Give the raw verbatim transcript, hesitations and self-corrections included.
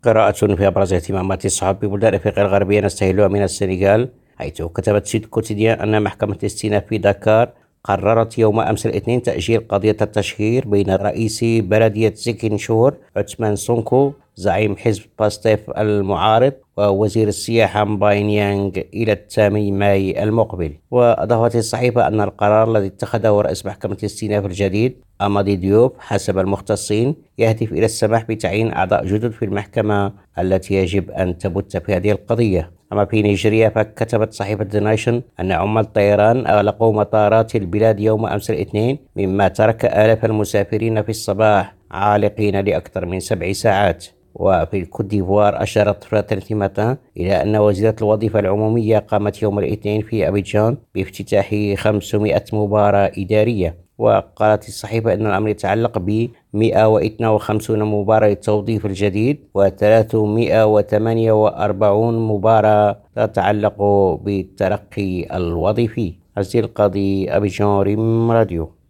قراءة في أبرز اهتمامات الصحف ببلدان أفريقيا الغربية نستهلها من السنغال، حيث كتبت سيد كوتيديان أن محكمة الاستئناف في دكار قررت يوم أمس الاثنين تأجيل قضية التشهير بين رئيس بلدية زيكينشور عثمان سونكو زعيم حزب باستيف المعارض ووزير السياحة مباين يانغ إلى الثامن ماي المقبل. وأضافت الصحيفة أن القرار الذي اتخذه رئيس محكمة الاستئناف الجديد أمادي ديوب حسب المختصين يهدف إلى السماح بتعيين أعضاء جدد في المحكمة التي يجب أن تبت في هذه القضية. أما في نيجيريا فكتبت صحيفة ذا نيشن أن عمال الطيران أغلقوا مطارات البلاد يوم أمس الاثنين، مما ترك آلاف المسافرين في الصباح عالقين لأكثر من سبع ساعات. وفي الكوت ديفوار أشارت فراترنتي ماتان إلى أن وزيرة الوظيفة العمومية قامت يوم الاثنين في أبيجان بافتتاح خمسمائة مباراة إدارية. وقالت الصحيفة أن الأمر يتعلق ب مئة واثنين وخمسين مباراة للتوظيف الجديد وثلاثمائة وثمانية وأربعين مباراة تتعلق بالترقي الوظيفي. عزيز القاضي، أبيجان ريم راديو.